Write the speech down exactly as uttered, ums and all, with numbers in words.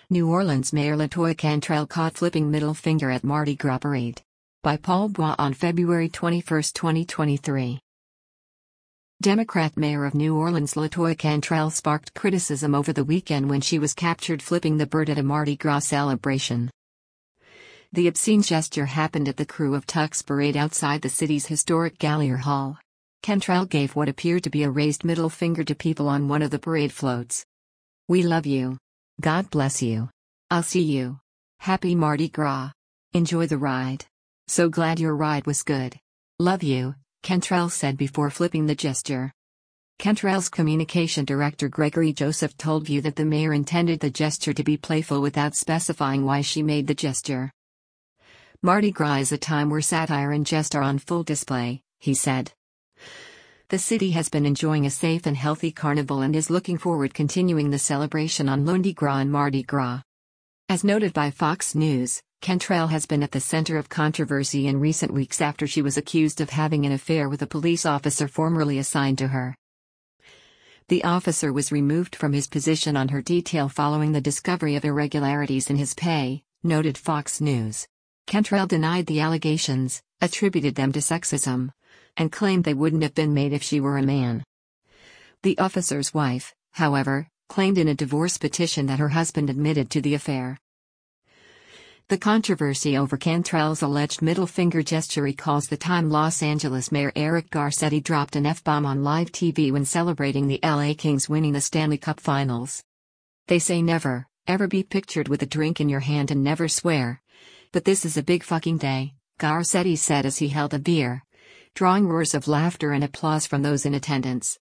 New Orleans Mayor LaToya Cantrell caught flipping middle finger at Mardi Gras parade. By Paul Bois on February twenty-first, twenty twenty-three. Democrat Mayor of New Orleans LaToya Cantrell sparked criticism over the weekend when she was captured flipping the bird at a Mardi Gras celebration. The obscene gesture happened at the Krewe of Tucks parade outside the city's historic Gallier Hall. Cantrell gave what appeared to be a raised middle finger to people on one of the parade floats. "We love you. God bless you. I'll see you. Happy Mardi Gras. Enjoy the ride. So glad your ride was good. Love you," Cantrell said before flipping the gesture. Cantrell's communication director Gregory Joseph told View that the mayor intended the gesture to be playful without specifying why she made the gesture. "Mardi Gras is a time where satire and jest are on full display," he said. "The city has been enjoying a safe and healthy carnival and is looking forward continuing the celebration on Lundi Gras and Mardi Gras." As noted by Fox News, Cantrell has been at the center of controversy in recent weeks after she was accused of having an affair with a police officer formerly assigned to her. The officer was removed from his position on her detail following the discovery of irregularities in his pay, noted Fox News. Cantrell denied the allegations, attributed them to sexism, and claimed they wouldn't have been made if she were a man. The officer's wife, however, claimed in a divorce petition that her husband admitted to the affair. The controversy over Cantrell's alleged middle finger gesture recalls the time Los Angeles Mayor Eric Garcetti dropped an F-bomb on live T V when celebrating the L A Kings winning the Stanley Cup Finals. "They say never, ever be pictured with a drink in your hand and never swear. But this is a big fucking day," Garcetti said as he held a beer, drawing roars of laughter and applause from those in attendance.